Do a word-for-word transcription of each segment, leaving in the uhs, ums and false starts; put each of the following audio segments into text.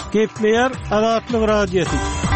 Gepleyer Azatlyk Radiosu.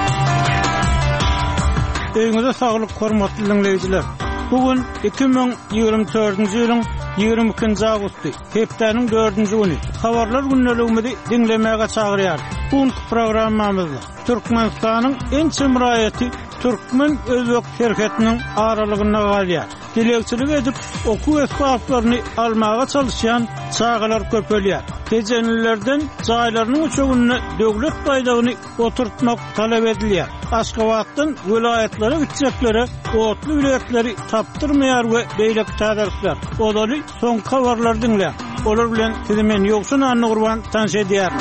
Öňüňizde saglyk, hormatly dinleýijiler. Bugün iki bin ýygrimi dördünji ýylyň ýygrimi ikinji awgusty, hepdeniň dördünji güni. Habarlar günneligimizi dinlemäge çagyrýar. Bu programmamyzda Türkmenistanyň en çymraýaty Türkmen özbek şerhetiniň aralygyna galýar. Dilegçilik edip okuw esbaplaryny almaga çalışýan çağalar köpelýär. Tejenlilerden jaýlarynyň üçüňini döwlet baýdagyny oturtmak talap edilýär. Aşgabatdan vilayatlary gitjeklere otly vilayatları tapdyrmaýar we beýlek täderler. Odaly soň habarlar dinleýär. Olar bilen tilemen ýoksun anny gurban tanş edýär.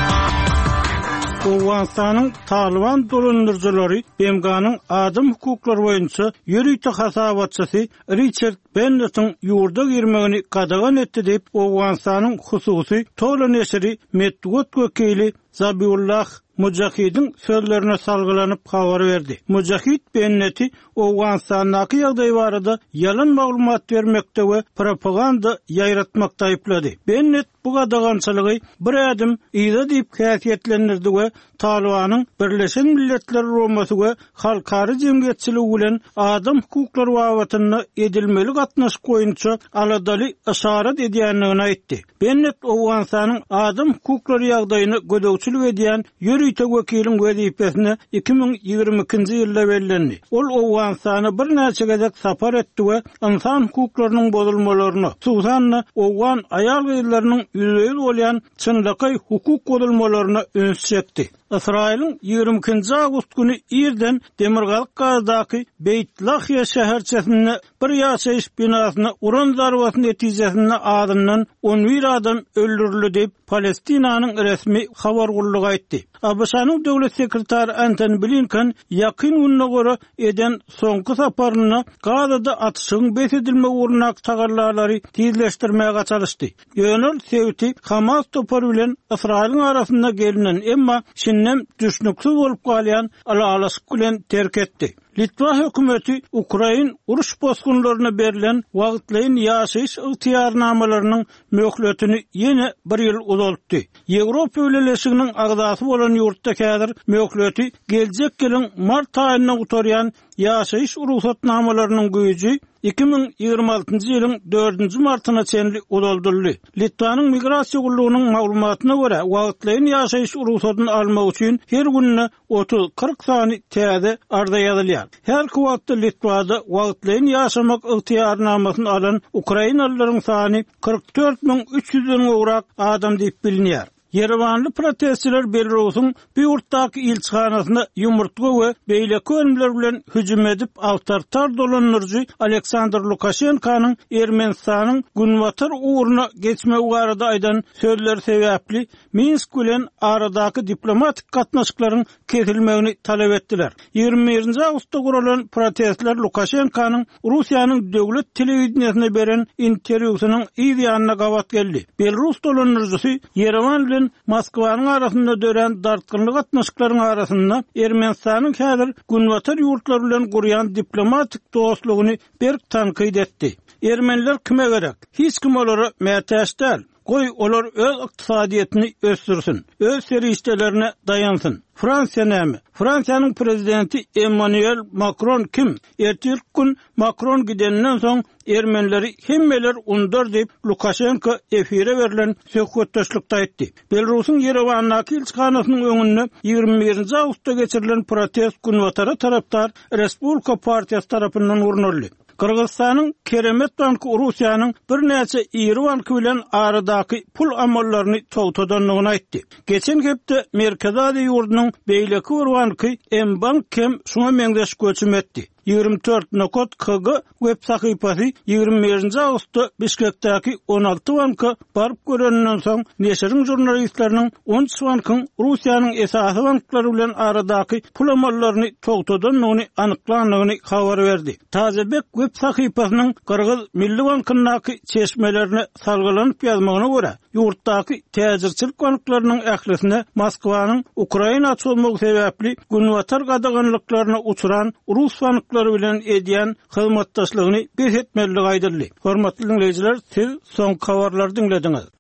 Awganistanyň Taliban dolandyrjylary B M G'nyň adam hukuklary boýunça ýürüýte hasabatçysy Richard Bennett'in ýurda girmegini gadagan etdi diýip Awganistanyň hususy tolan eseri Medwet wekili Zabiullah Mujahidin sözlerine salgılanyp habar berdi. Mujahid Bennett'i Awganistanyň ýagdaýy barada yalan maglumat bermekde we propaganda ýaýratmakda aýplady. Bennett bu gadagançylygy bir adım ýa diýip häsiýetlendirdi we Talibanyň Birleşen Milletler Romasy we halkary jemgyýetçiligi bilen adam hukuklary babatyna edilmeli gatnaşyk boýunça aladaly işaret edýändigini aýtdy. Bennett Awganistanyň adam hukuklary ýagdaýyny gödäwçilik edýän ýürüýte wekiliň wezipesine iki bin ýygrimi ikinji ýylda bellendi. Ol Awganistana bir näçe gezek sapar etdi we insan hukuklarynyň bozulmalaryny, susanny Awgan aýal gyzlarynyň ýüzeye bolýan çynlyky hukuk bozulmalaryny öňe çekdi. İsrail'in ýygrimi ikinji awgust güni ýerden Demirgalyk gazdaky Beit Lahya şäherçesinde bir ýaşaýyş binasyna uran zarbaty netijesinde adamdan on bir adam öldürildi diýip Palestinanyň resmi habar gurulugy aýtdy. A B S-nyň döwlet sekretary Antony Blinken ýakyn gününe göre eden soňky saparyna Gazada atyşyň besedilme urnak tagarlarlary tezleşdirmäge çalışdy. Ýönel sebäbi Hamas topary bilen Israil'in arasynda gelinen emma şinnem düşnüksiz bolup galýan alalaşyk bilen terk etdi. Litwa hökümeti Ukrain uruş bosgunlaryna berilen wagtlaýyn ýaşaýyş ygtyýarnamalarynyň möhletini ýene bir ýyl uzatdy. Ýewropa Birleşiginiň agdasy bolan ýurtda häzir möhleti geljek ýylyň mart aýyna gutarýan ýaşaýyş ruhsatnamalarynyň güýji iki bin ýygrimi altynjy ýylyň dördünji martyna çenli uzatyldy. Litvanyň migrasiýa gullugynyň maglumatyna görä, wagtlaýyn ýaşaýyş ruhsatyny almak üçin her gününe otuz kırk sany täze arda ýazylýar. Her wagtda Litvada wagtlaýyn ýaşamak ygtyýarnamasyny alan Ukrainalylaryň sany kırk dört bin üç ýüzden gowrak adam diýip bilinýär. Yerevanly protestçiler Belarusyň bir ýurtdaky ilçihanasyna ýumurtga we beýleki ölümler bilen hüjüm edip awtoritar dolanyrjy Aleksandr Lukashenkanyň Ermenistanyň günwatar uğruna geçmegi barada aýdan sözler sebäpli Minsk bilen aradaky diplomatik gatnaşyklaryň kesilmegini talap etdiler. ýygrimi birinji awgustda guralan protestler Lukashenkanyň Russiýanyň döwlet telewizionyna beren interwýusynyň ýa-ýanyna gawat geldi. Belarus dolanyrjysy Yerevan Moskvanyň arasynda dören dartgynlyk gatnaşyklaryň arasynda Ermenistanyň häzir günwatar ýurtlar bilen gurýan diplomatik dostlugyny berk tanqid etdi. Ermeniler kime gerek? Hiç kim olary mätäşdäl. Goý olar öz ykdysadyetini ösdürsin, öz serişdelerine dayansın. Fransiýa näme? Fransiýanyň prezidenti Emmanuel Macron kim? Ertesi gün Macron gidenden soň Ermenileri hemmeler undur diýip Lukashenko efire berilen söhbetdeşlikde aýtdy. Belarusyň Yerewanyň ilçihanasynyň öňünde ýygrimi birinji awgustda geçirilen protest günwatara tarapdar Respublika Partiýasy tarapyndan urnuldy. Kırgızstanyň Keremet banky Russiýanyň bir näçe iri banky bilen aradaky pul amallaryny togtadanlygyny aýtdy. Geçen hepde Merkezi Aziýa ýurdunyň beýleki bir banky M-Bank hem şuna meňdeş göçüm etdi. ýygrimi dört nokta K G web sahypasy ýygrimi birinji awgustda Bişkekdäki on alty banka baryp görenden soň neşriň jurnalistleriniň on üç bankyň Russiýanyň esasy banklary bilen aradaky pul amallaryny togtadanlygyny anyklandygyny habar berdi. Tazebek web sahypasynyň Kırgız Milli Bankynyň çeşmelerini salgylanyp ýazmagyna görä, ýurtdaky täzirçilik banklarynyň ählisine Moskwanyň Ukraina açylmagy sebäpli günwatar gadaganlyklaryna uçuran Rus banklary bilen edýän hyzmatdaşlygyny besetmeligi aýdyldy. Hormatly dinleýijiler, siz soň habarlary dinlediňiz.